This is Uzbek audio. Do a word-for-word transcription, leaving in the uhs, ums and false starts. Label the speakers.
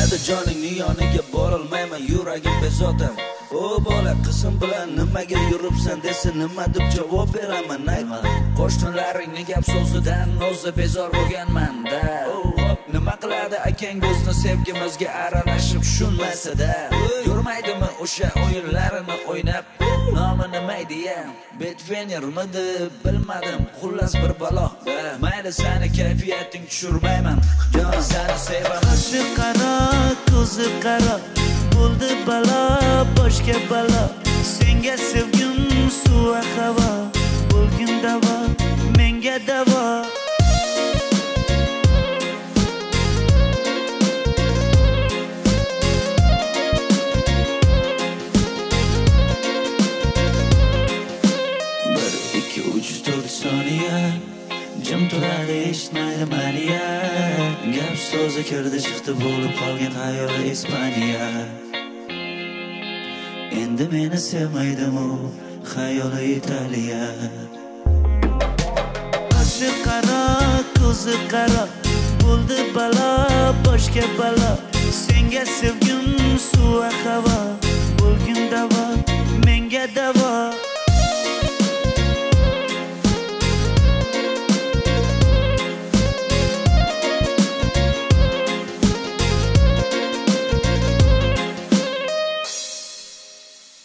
Speaker 1: Biladi joningni yoniga borolmayman, yuragim bezovta. O bola qizim bilan nimaga yuribsan desa nima deb javob beraman? Aytma. Qo'shnilaringni gap so'zidan o'zi bezor bo'lganman-da. Nima qiladi akang bizni sevgimizga aralashib tushunmasa-da? Yurmaydimi o'sha o'yinlarini o'ynab? Nomi nima deya? Betvenermidi bilmadim, xullas bir balo. Mayli seni kayfiyating tushirmayman, jon seni sevaman.
Speaker 2: Qashi qaro, ko'zi qaro, bo'ldi balo, boshga balo. Senga sevgim suv va havo, bo'lgin davo, menga davo. Jim turadi eshitmaydi maniya. Gap so'zi kirdi chiqdi bo'lib qolgan xayoli Ispaniya. Endi meni sevmaydimi u xayoli Italiya. Qashi qaro, ko'zi qaro, bo'ldi balo, boshga balo. Senga sev